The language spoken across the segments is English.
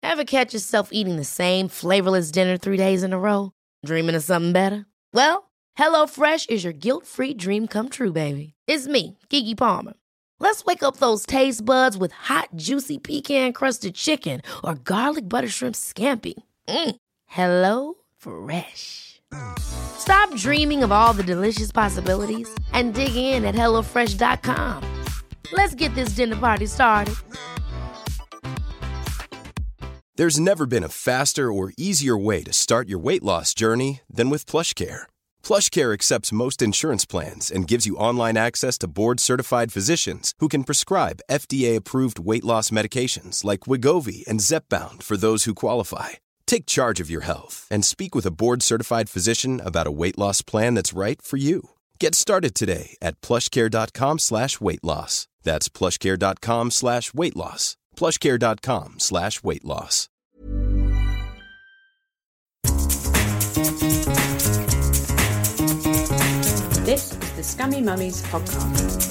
Ever catch yourself eating the same flavorless dinner 3 days in a row? Dreaming of something better? Well, HelloFresh is your guilt-free dream come true, baby. It's me, Keke Palmer. Let's wake up those taste buds with hot, juicy pecan-crusted chicken or garlic butter shrimp scampi. Hello Fresh. Stop dreaming of all the delicious possibilities and dig in at HelloFresh.com. Let's get this dinner party started. There's never been a faster or easier way to start your weight loss journey than with PlushCare. PlushCare accepts most insurance plans and gives you online access to board-certified physicians who can prescribe FDA-approved weight loss medications like Wegovy and Zepbound for those who qualify. Take charge of your health and speak with a board-certified physician about a weight loss plan that's right for you. Get started today at plushcare.com/weight loss. That's plushcare.com/weight loss. plushcare.com/weight loss. This is the Scummy Mummies podcast.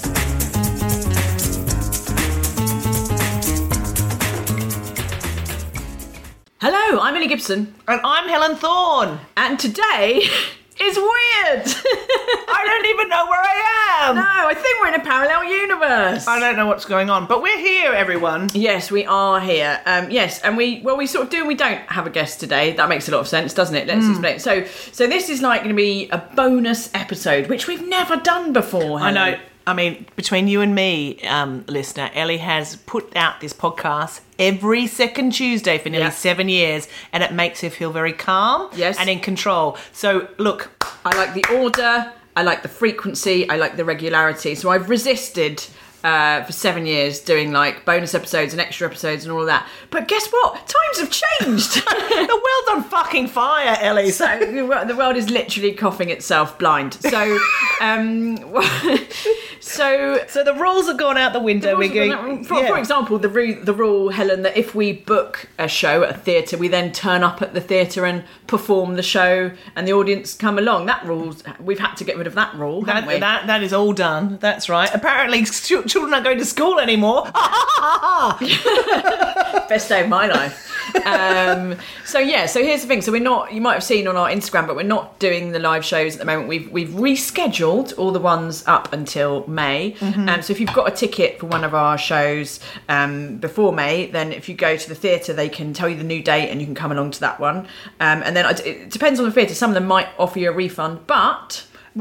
Hello, I'm Ellie Gibson. And I'm Helen Thorne. And today is weird. I don't even know where I am. No, I think we're in a parallel universe. I don't know what's going on, but we're here, everyone. Yes, we are here. Yes, and we sort of do and we don't have a guest today. That makes a lot of sense, doesn't it? Let's explain. So this is like going to be a bonus episode, which we've never done before. Helen. I know. I mean, between you and me, listener, Ellie has put out this podcast every second Tuesday for nearly 7 years, and it makes her feel very calm and in control. So, look. I like the order, I like the frequency, I like the regularity. So I've resisted for 7 years doing like bonus episodes and extra episodes and all of that. But guess what? Times have changed. The world's on fucking fire, Ellie. So the world is literally coughing itself blind. So, so the rules have gone out the window. For example, the rule, Helen, that if we book a show at a theatre, we then turn up at the theatre and perform the show, and the audience come along. That rules. We've had to get rid of that rule, haven't we? That is all done. That's right. Apparently, children aren't going to school anymore. Best day of my life. So here's the thing. So we're not. You might have seen on our Instagram, but we're not doing the live shows at the moment. We've rescheduled all the ones up until May. Mm-hmm. So if you've got a ticket for one of our shows before May, then if you go to the theatre, they can tell you the new date and you can come along to that one. And then it depends on the theatre. Some of them might offer you a refund, but.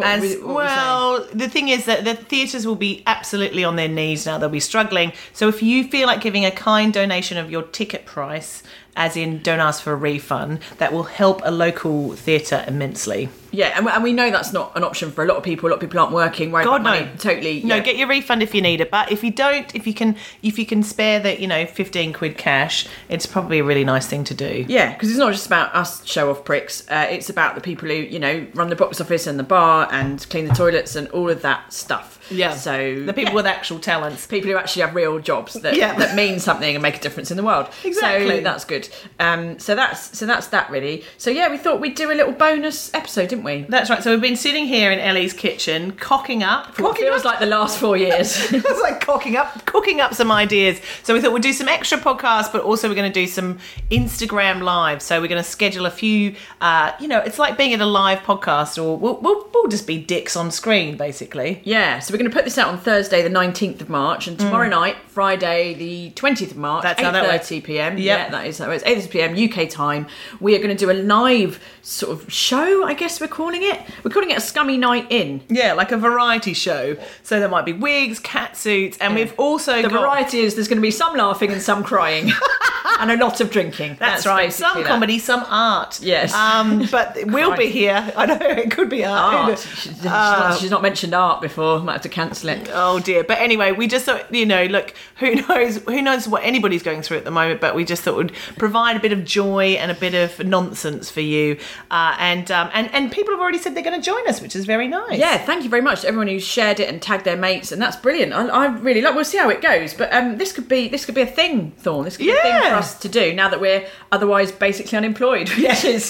The thing is that the theatres will be absolutely on their knees now. They'll be struggling. So if you feel like giving a kind donation of your ticket price, as in don't ask for a refund, that will help a local theatre immensely. Yeah, and we know that's not an option for a lot of people. A lot of people aren't working. God, no. Money. Totally. No, yeah. get your refund if you need it. But if you don't, if you can spare the 15 quid cash, it's probably a really nice thing to do. Yeah, because it's not just about us show-off pricks. It's about the people who, run the box office and the bar and clean the toilets and all of that stuff. Yeah. So the people with actual talents. People who actually have real jobs that mean something and make a difference in the world. Exactly. So that's good. So that's that really. So yeah, we thought we'd do a little bonus episode, didn't we? That's right. So we've been sitting here in Ellie's kitchen, cocking up. What feels like the last 4 years. It was like cooking up some ideas. So we thought we'd do some extra podcasts, but also we're going to do some Instagram live. So we're going to schedule a few. It's like being at a live podcast, or we'll just be dicks on screen, basically. Yeah. So we're going to put this out on Thursday, the 19th of March, and tomorrow night, Friday, the 20th of March, 8:30 p.m. Yep. Yeah, that is how it is. 8:30 p.m. UK time. We are going to do a live sort of show, I guess we're calling it. We're calling it a Scummy Night In. Yeah, like a variety show. So there might be wigs, cat suits, and we've also got... The variety is there's going to be some laughing and some crying. And a lot of drinking. That's right. Some comedy, some art. Yes. But we'll be here. I know, it could be art. She's not mentioned art before. Might have to cancel it. Oh dear. But anyway, we just thought, look, who knows what anybody's going through at the moment, but we just thought we'd provide a bit of joy and a bit of nonsense for you. And people have already said they're going to join us, which is very nice. Yeah, thank you very much to everyone who's shared it and tagged their mates, and that's brilliant. I really like. We'll see how it goes, but this could be a thing, Thorne. This could be a thing for us to do now that we're otherwise basically unemployed, which is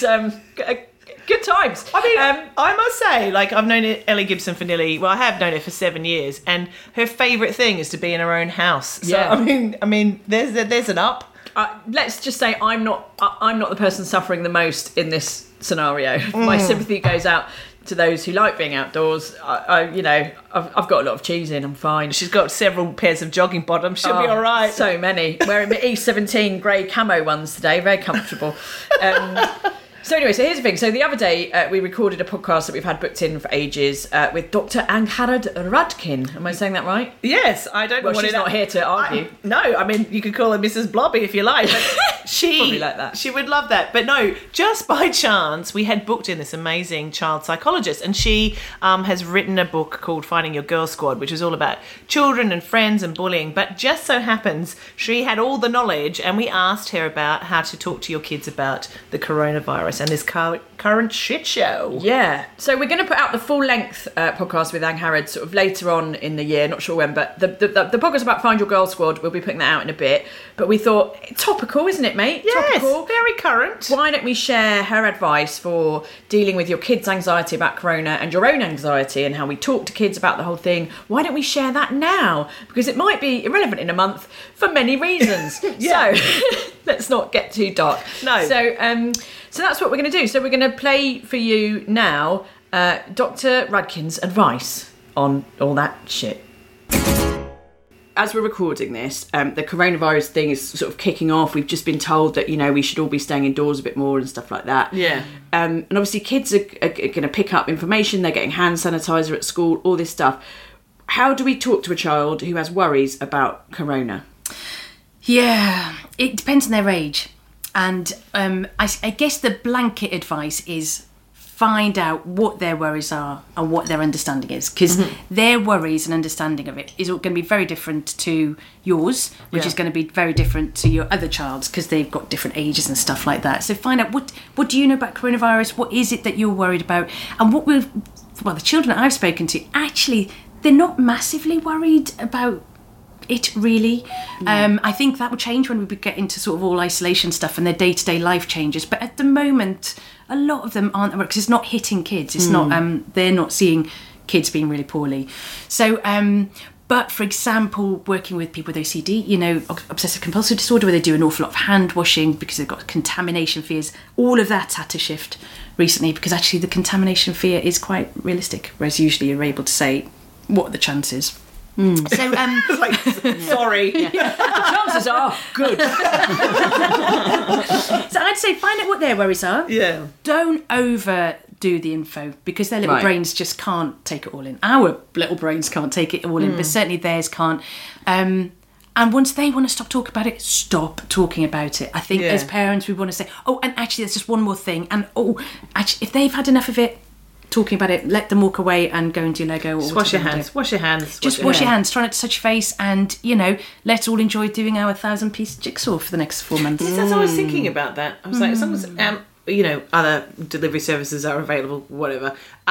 good times. I mean, I must say, like, I've known Ellie Gibson for I have known her for 7 years, and her favourite thing is to be in her own house. So, yeah. I mean, there's an up. let's just say I'm not the person suffering the most in this scenario. My sympathy goes out to those who like being outdoors. I've got a lot of cheese in. I'm fine. She's got several pairs of jogging bottoms. She'll be all right. So many. Wearing the E17 grey camo ones today. Very comfortable. So anyway, so here's the thing. So the other day we recorded a podcast that we've had booked in for ages with Dr. Angharad Radkin. Am I saying that right? Yes, I don't know what she's not here to argue. I mean, you could call her Mrs. Blobby if you like. But Probably like that. She would love that. But no, just by chance, we had booked in this amazing child psychologist, and she has written a book called Finding Your Girl Squad, which is all about children and friends and bullying. But just so happens she had all the knowledge, and we asked her about how to talk to your kids about the coronavirus and this current shit show. Yeah. So we're going to put out the full-length podcast with Angharad sort of later on in the year, not sure when, but the podcast about Find Your Girl Squad, we'll be putting that out in a bit. But we thought, topical, isn't it, mate? Yes, topical. Very current. Why don't we share her advice for dealing with your kids' anxiety about corona and your own anxiety and how we talk to kids about the whole thing? Why don't we share that now? Because it might be irrelevant in a month for many reasons. So let's not get too dark. No. So that's what we're going to do. So we're going to play for you now Dr. Radkin's advice on all that shit. As we're recording this, the coronavirus thing is sort of kicking off. We've just been told that, we should all be staying indoors a bit more and stuff like that. Yeah. And obviously kids are going to pick up information. They're getting hand sanitizer at school, all this stuff. How do we talk to a child who has worries about corona? Yeah, it depends on their age. And I guess the blanket advice is find out what their worries are and what their understanding is, because their worries and understanding of it is going to be very different to yours, which is going to be very different to your other child's, because they've got different ages and stuff like that. So find out what do you know about coronavirus, what is it that you're worried about, and the children that I've spoken to, actually they're not massively worried about it really. I think that will change when we get into sort of all isolation stuff and their day-to-day life changes, but at the moment a lot of them aren't, because it's not hitting kids. It's not they're not seeing kids being really poorly. So but for example, working with people with OCD, obsessive compulsive disorder, where they do an awful lot of hand washing because they've got contamination fears, all of that's had to shift recently, because actually the contamination fear is quite realistic, whereas usually you're able to say what are the chances. So, sorry. The chances are good. So I'd say find out what their worries are. Yeah. Don't overdo the info, because their little brains just can't take it all in. Our little brains can't take it all in, but certainly theirs can't. And once they want to stop talking about it, stop talking about it. I think as parents we want to say, and actually there's just one more thing. And actually if they've had enough of it, talking about it, let them walk away and go and do Lego. Or wash your hands. Wash your hands. Just wash your hands. Try not to touch your face, and let's all enjoy doing our 1,000-piece jigsaw for the next 4 months. Yes, I was thinking about that. I was like, as long as other delivery services are available, whatever,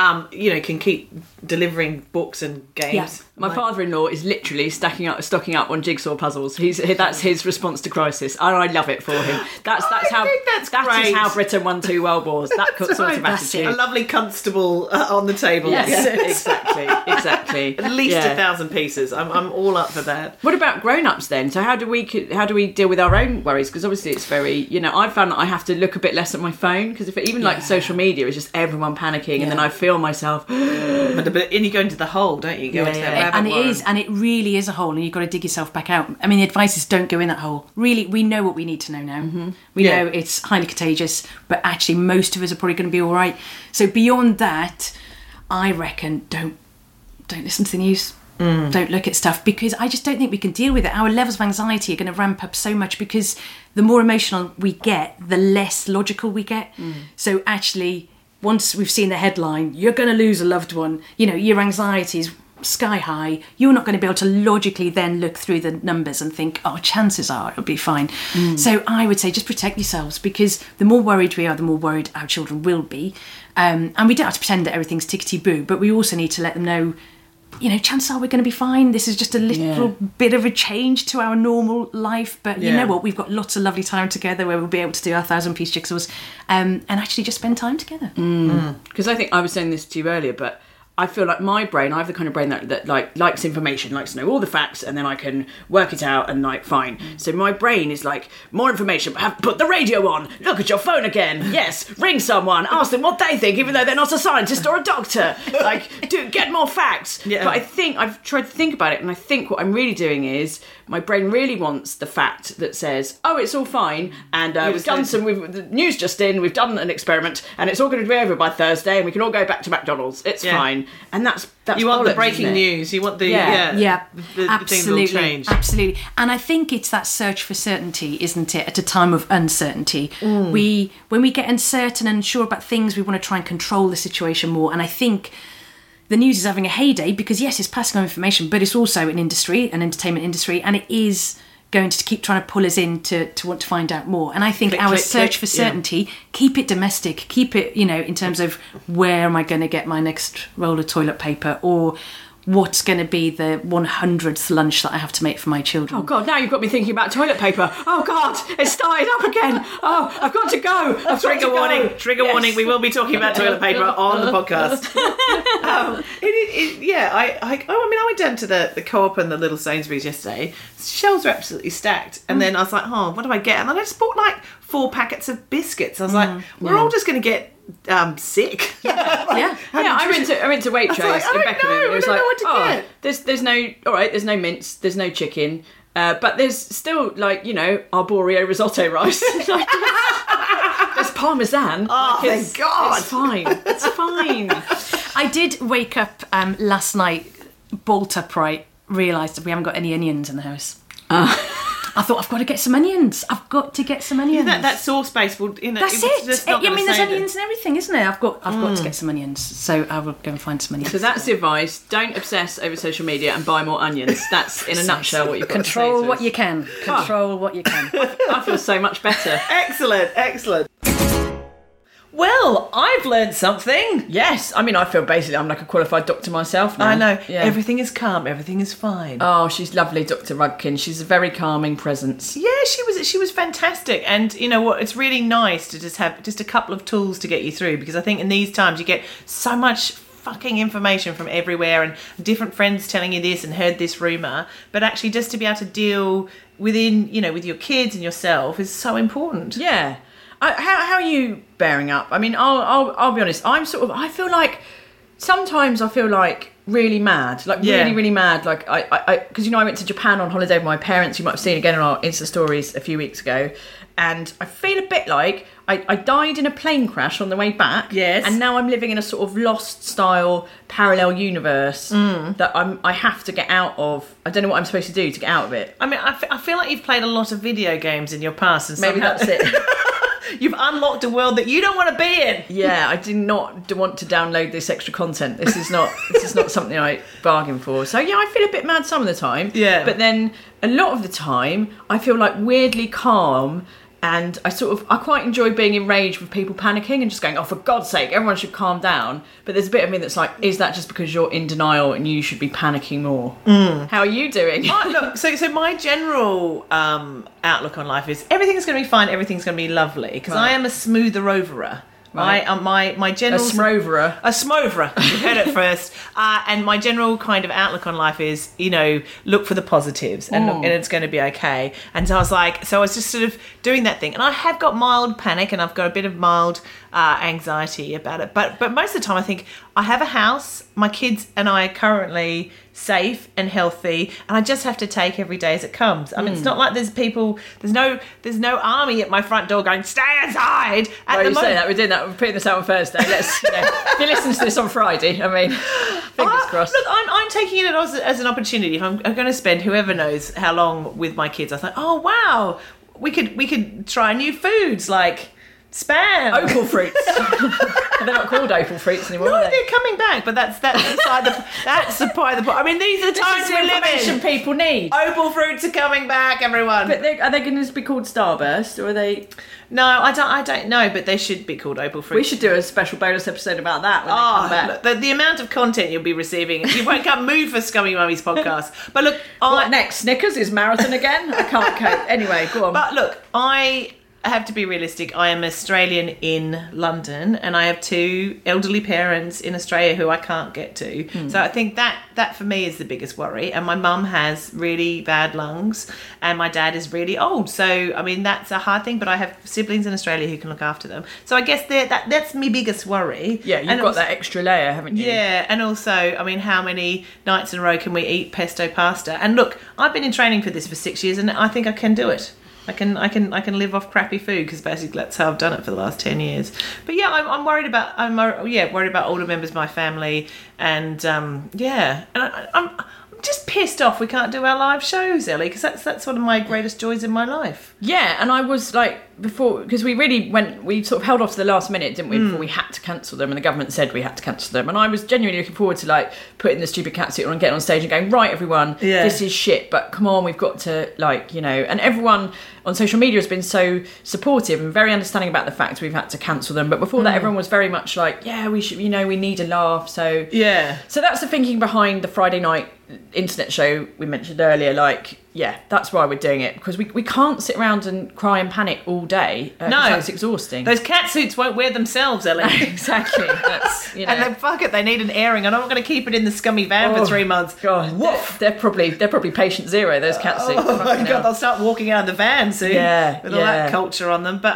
can keep delivering books and games. Yeah. My father-in-law is literally stocking up on jigsaw puzzles. That's his response to crisis, and I love it for him. That's great. how Britain won 2 world wars. That sort of attitude. A lovely constable on the table. Yes, exactly. At least 1,000 pieces. I'm all up for that. What about grown-ups then? So how do we deal with our own worries? Because obviously it's very, I've found that I have to look a bit less at my phone, because if like social media is just everyone panicking, and then I feel myself. But you go into the hole, don't you? Go into that rabbit warren. And it really is a hole, and you've got to dig yourself back out. I mean, the advice is don't go in that hole. Really, we know what we need to know now. We know it's highly contagious, but actually most of us are probably going to be all right. So beyond that, I reckon don't listen to the news. Don't look at stuff, because I just don't think we can deal with it. Our levels of anxiety are going to ramp up so much, because the more emotional we get, the less logical we get. So actually, once we've seen the headline, you're going to lose a loved one, your anxiety is sky high, you're not going to be able to logically then look through the numbers and think, chances are it'll be fine. So I would say just protect yourselves, because the more worried we are, the more worried our children will be. And we don't have to pretend that everything's tickety-boo, but we also need to let them know, chances are we're going to be fine. This is just a little bit of a change to our normal life, but you know what? We've got lots of lovely time together where we'll be able to do our 1,000-piece jigsaws and actually just spend time together. Because I think I was saying this to you earlier, but I feel like my brain, I have the kind of brain that likes information, likes to know all the facts, and then I can work it out and fine. So my brain is like, more information, put the radio on, look at your phone again, yes, ring someone, ask them what they think, even though they're not a scientist or a doctor. Get more facts. Yeah. But I think, I've tried to think about it, and I think what I'm really doing is, my brain really wants the fact that says, oh, it's all fine, and the news just in, we've done an experiment, and it's all going to be over by Thursday, and we can all go back to McDonald's. It's fine. And that's you want the breaking news. You want the absolutely, the thing that will change. Absolutely. And I think it's that search for certainty, isn't it? At a time of uncertainty, when we get uncertain and unsure about things, we want to try and control the situation more. And I think the news is having a heyday because, yes, it's passing on information, but it's also an industry, an entertainment industry, and it is going to keep trying to pull us in to want to find out more. And I think our search for certainty, keep it domestic, keep it, in terms of where am I going to get my next roll of toilet paper, or what's going to be the 100th lunch that I have to make for my children. Oh, God, now you've got me thinking about toilet paper. Oh, God, it's started up again. Oh, I've got to go. Trigger warning. We will be talking about toilet paper on the podcast. I went down to the Co-op and the little Sainsbury's yesterday. Shelves were absolutely stacked. And then I was like, oh, what do I get? And then I just bought 4 packets of biscuits. I was like, we're all just going to get sick. I went to Waitrose in Beckenham. It was like, there's no mince, there's no chicken, but there's still arborio risotto rice. There's parmesan. Oh, thank God! It's fine. I did wake up last night, bolt upright, realised that we haven't got any onions in the house. I thought, I've got to get some onions. Yeah, that sauce base will, That's it. There's onions and everything, isn't there? I've got to get some onions. So I will go and find some onions. So that's the advice. Don't obsess over social media and buy more onions. That's, in a nutshell, what you've got to say. Control what you can. Control what you can. I feel so much better. Excellent. Well, I've learned something. Yes. I mean, I feel basically I'm like a qualified doctor myself now. I know. Yeah. Everything is calm. Everything is fine. Oh, she's lovely, Dr. Rudkin. She's a very calming presence. Yeah, she was fantastic. And you know what? It's really nice to just have just a couple of tools to get you through, because I think in these times you get so much fucking information from everywhere and different friends telling you this and heard this rumour. But actually just to be able to deal within, with your kids and yourself is so important. Yeah. How are you bearing up? I mean, I'll be honest. I feel like sometimes I feel like really mad, really mad. Like because I went to Japan on holiday with my parents. You might have seen again on our Insta stories a few weeks ago, and I feel a bit like I died in a plane crash on the way back. Yes, and now I'm living in a sort of Lost style parallel universe that I have to get out of. I don't know what I'm supposed to do to get out of it. I mean, I feel like you've played a lot of video games in your past, and maybe that's it. You've unlocked a world that you don't want to be in. Yeah, I do not want to download this extra content. This is not something I bargained for. So yeah, I feel a bit mad some of the time. Yeah. But then a lot of the time, I feel like weirdly calm. And I quite enjoy being enraged with people panicking and just going, oh, for God's sake, everyone should calm down. But there's a bit of me that's like, is that just because you're in denial and you should be panicking more? How are you doing? Look, so my general outlook on life is everything's going to be fine, everything's going to be lovely, because I am a smoother overer. Right. My general... A smoverer. A smoverer. You heard it first. And my general kind of outlook on life is, look for the positives and it's going to be okay. And so I was just sort of doing that thing. And I have got mild panic and I've got a bit of mild anxiety about it. But most of the time I think I have a house, my kids and I are currently safe and healthy, and I just have to take every day as it comes. I mean, it's not like there's no army at my front door going, stay inside. You say that, we're doing that, we're putting this out on Thursday. Let's, if you listen to this on Friday, I mean, fingers crossed. Look, I'm taking it as an opportunity. If I'm going to spend whoever knows how long with my kids, I thought, oh wow, we could try new foods like spam, opal fruits. They're not called opal fruits anymore. No, they're coming back, but that's beside that's the point. I mean, these are the times we live in. People need opal fruits are coming back, everyone. But are they going to be called Starburst, or are they? No, I don't know, but they should be called opal fruits. We should do a special bonus episode about that when they come back. Look, the amount of content you'll be receiving, you won't come move for Scummy Mummies podcast. But look, what next? Snickers is marathon again? I can't cope. Anyway, go on. But look, I have to be realistic. I am Australian in London, and I have 2 elderly parents in Australia who I can't get to. So I think that for me is the biggest worry. And my mum has really bad lungs, and my dad is really old. So I mean, that's a hard thing. But I have siblings in Australia who can look after them. So I guess that's my biggest worry. Yeah, you've got that extra layer, haven't you? Yeah, and also, I mean, how many nights in a row can we eat pesto pasta? And look, I've been in training for this for 6 years, and I think I can do it. I can live off crappy food, because basically that's how I've done it for the last 10 years. But yeah, I'm worried about worried about older members of my family, and and I'm just pissed off we can't do our live shows, Ellie, because that's one of my greatest joys in my life. Yeah, and I was like, before, because we sort of held off to the last minute, didn't we, before we had to cancel them, and the government said we had to cancel them, and I was genuinely looking forward to like putting the stupid catsuit on and getting on stage and going, right, everyone, this is shit, but come on, we've got to, like, you know, and everyone on social media has been so supportive and very understanding about the fact we've had to cancel them, but before that everyone was very much like, yeah, we should, you know, we need a laugh, so that's the thinking behind the Friday night internet show we mentioned earlier. Like, yeah, that's why we're doing it, because we can't sit around and cry and panic all day. No, it's exhausting. Those catsuits won't wear themselves, Ellie. Exactly. That's, you know. And then fuck it, they need an airing, and I'm not going to keep it in the scummy van for 3 months. God, they're probably patient zero, those catsuits. Oh my God, they'll start walking out of the van soon. Yeah, with all that culture on them. But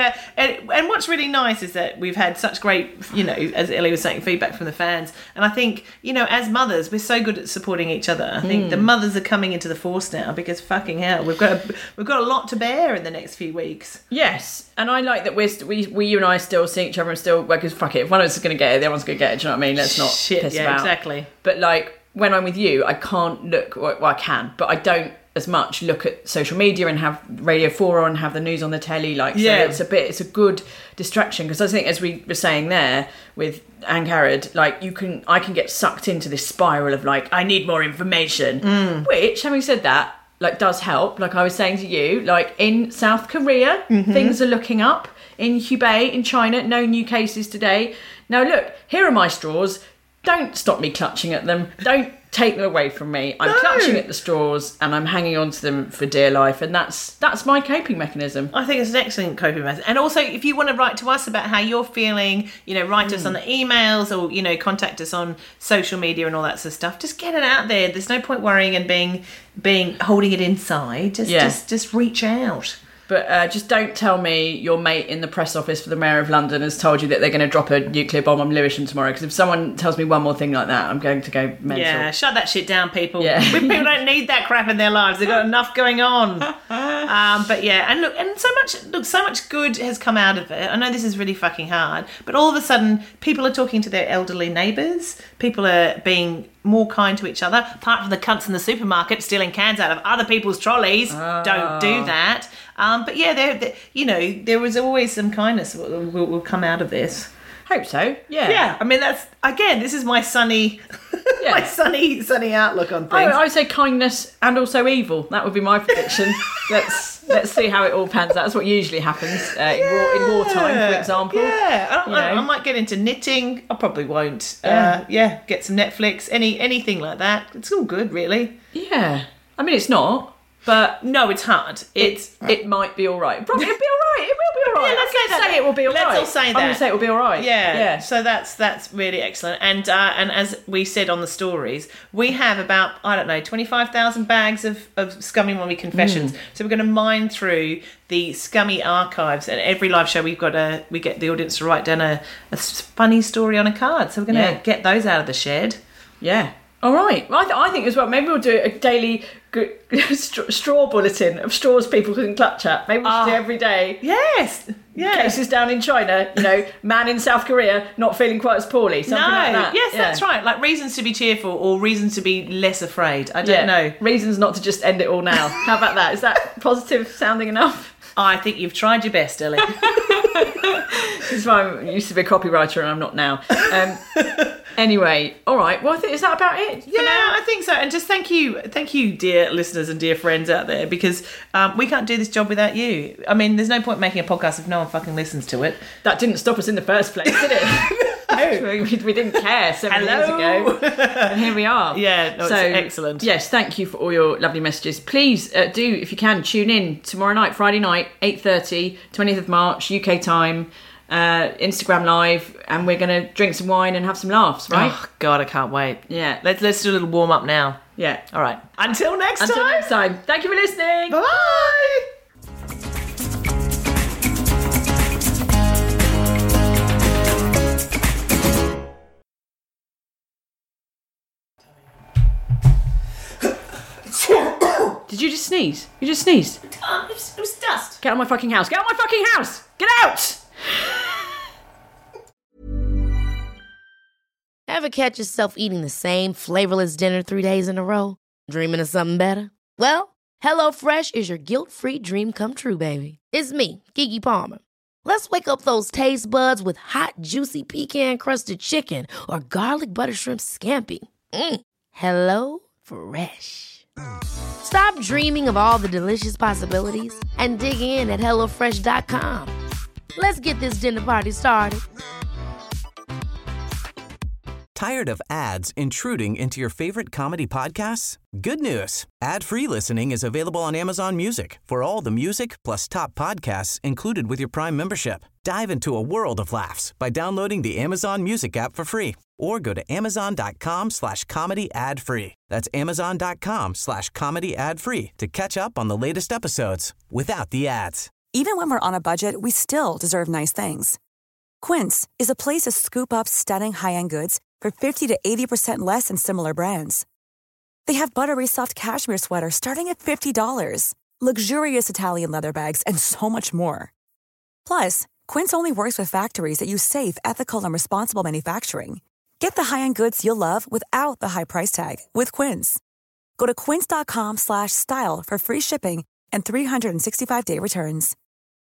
and what's really nice is that we've had such great, you know, as Ellie was saying, feedback from the fans. And I think, you know, as mothers, we're so good at supporting each other. I think the mothers are coming into the force now, because fucking hell, we've got a lot to bear in the next few weeks. Yes, and I like that you and I still see each other and still, because fuck it, if one of us is going to get it, the other one's going to get it. Do you know what I mean? Let's not piss about. Exactly. But like, when I'm with you, I can't look. Well, I can, but I don't as much look at social media and have Radio 4 on and have the news on the telly. Like, so it's a good distraction, because I think, as we were saying there with Anne Garrett, like, I can get sucked into this spiral of like, I need more information, which, having said that, like, does help. Like I was saying to you, like, in South Korea, things are looking up. In Hubei, in China, no new cases today. Now look, here are my straws. Don't stop me clutching at them. Don't take them away from me. I'm clutching at the straws, and I'm hanging on to them for dear life, and that's my coping mechanism. I think it's an excellent coping mechanism. And also, if you want to write to us about how you're feeling, you know, write to us on the emails, or, you know, contact us on social media and all that sort of stuff. Just get it out there. There's no point worrying and being holding it inside. Just reach out. But just don't tell me your mate in the press office for the Mayor of London has told you that they're going to drop a nuclear bomb on Lewisham tomorrow, because if someone tells me one more thing like that, I'm going to go mental. Yeah, shut that shit down, people. Yeah. People don't need that crap in their lives. They've got enough going on. But yeah, and look, so much good has come out of it. I know this is really fucking hard, but all of a sudden, people are talking to their elderly neighbours. People are being more kind to each other, apart from the cunts in the supermarket stealing cans out of other people's trolleys. Don't do that. But yeah, there was always some kindness will come out of this. Hope so. Yeah. Yeah. I mean, this is my sunny, my sunny outlook on things. I would say kindness and also evil. That would be my prediction. Let's see how it all pans out. That's what usually happens in wartime, for example. Yeah. I might get into knitting. I probably won't. Get some Netflix. Anything like that. It's all good, really. Yeah. I mean, it's not. But no, it's hard. It might be all right. Probably it'll be all right. It will be all right. Yeah, let's say it will be all right. Let's all say that. I'm going to say it will be all right. Yeah. So that's really excellent. And as we said on the stories, we have about 25,000 bags of Scummy Mommy confessions. So we're going to mine through the Scummy archives, and every live show we get the audience to write down a funny story on a card. So we're going to get those out of the shed. Yeah. All right. Well, I think as well, maybe we'll do a daily straw bulletin of straws people can clutch at. Maybe we should do every day. Yes. Yeah. Cases down in China, man in South Korea not feeling quite as poorly. Something like that. Yes, that's right. Like reasons to be cheerful or reasons to be less afraid. I don't know. Reasons not to just end it all now. How about that? Is that positive sounding enough? I think you've tried your best, Ellie. This is why I used to be a copywriter and I'm not now. Anyway, all right. Well, is that about it? Yeah, I think so. And just thank you, dear listeners and dear friends out there, because we can't do this job without you. I mean, there's no point making a podcast if no one fucking listens to it. That didn't stop us in the first place, did it? We didn't care 7 years ago, and here we are. Yeah, no, so it's excellent. Yes, thank you for all your lovely messages. Please do, if you can, tune in tomorrow night, Friday night, 8:30, 20th of March, UK time. Instagram live, and we're going to drink some wine and have some laughs, right? Oh God, I can't wait. Yeah. Let's do a little warm up now. Yeah. All right. Until next Until time. next time. Thank you for listening. Bye. Did you just sneeze? You just sneezed. It was dust. Get out of my fucking house. Get out of my fucking house. Get out. Ever catch yourself eating the same flavorless dinner 3 days in a row? Dreaming of something better? Well, HelloFresh is your guilt-free dream come true, baby. It's me, Keke Palmer. Let's wake up those taste buds with hot, juicy pecan-crusted chicken or garlic butter shrimp scampi. Hello Fresh. Stop dreaming of all the delicious possibilities and dig in at HelloFresh.com. Let's get this dinner party started. Tired of ads intruding into your favorite comedy podcasts? Good news. Ad-free listening is available on Amazon Music for all the music plus top podcasts included with your Prime membership. Dive into a world of laughs by downloading the Amazon Music app for free or go to amazon.com/comedy ad-free. That's amazon.com/comedy ad-free to catch up on the latest episodes without the ads. Even when we're on a budget, we still deserve nice things. Quince is a place to scoop up stunning high-end goods for 50 to 80% less than similar brands. They have buttery soft cashmere sweaters starting at $50, luxurious Italian leather bags, and so much more. Plus, Quince only works with factories that use safe, ethical, and responsible manufacturing. Get the high-end goods you'll love without the high price tag with Quince. Go to quince.com/style for free shipping and 365-day returns.